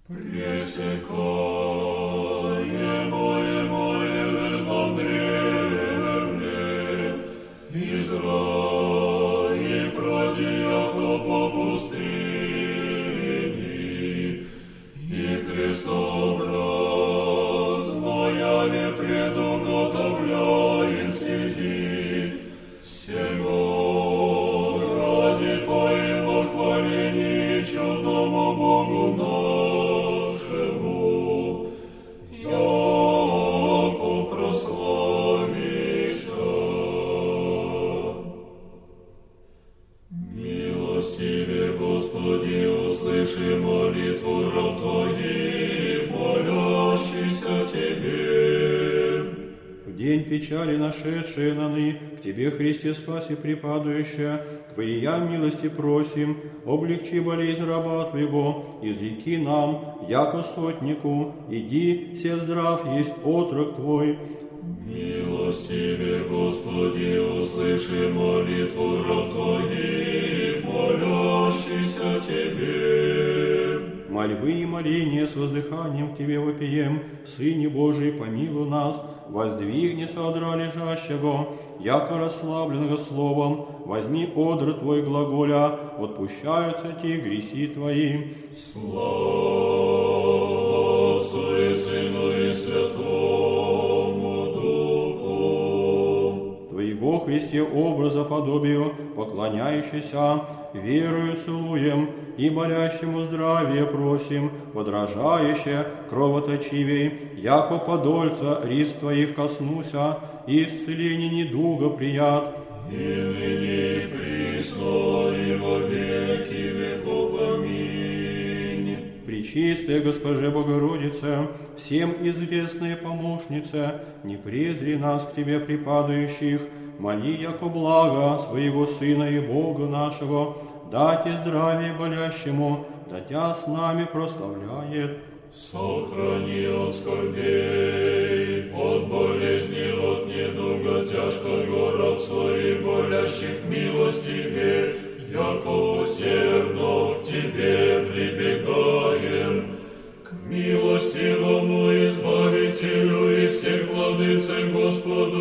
Пресекаемое жезлом древнем, Израиль продиято по пустыне, и крестообразное предуготовляет сии, сего ради по его хвалении чудному Богу нашему, яко прославися. Милостиве Господи, услыши молитву раб Твоих, молящихся Тебе. В день печали нашедшие наны, к Тебе, Христе, спаси припадающая, Твоя милости просим, облегчи болезнь раба Твоего, изреки нам, яко сотнику, иди, се здрав есть отрок Твой. Милостиве Господи, услыши молитву раб Твоих, молящихся Тебе. Мольбы и моления с воздыханием к Тебе вопием, Сыне Божий, помилуй нас, воздвигни содра лежащего, яко расслабленного словом, возьми одр Твой глаголя, отпущаются Ти греси Твои. Слава Отцу и Сыну и Святому Духу. Твоего, Христе, образа подобию, поклоняющийся, верою целуем, и болящему здравие просим, подражающе кровоточивей, яко подольца риз Твоих коснуся, и исцеление недуга прият. И ныне и присно, и во веки веков. Аминь. Пречистая Госпоже Богородице, всем известная помощница, не презри нас к Тебе припадающих, моли, яко благо своего Сына и Бога нашего, дайте здравие болящему, да Тя с нами прославляет. Сохрани от скорбей, от болезни, от недуга тяжкого рабства и болящих милостиве, яко усердно к Тебе прибегаем. К милостивому Избавителю и всех владыце Господу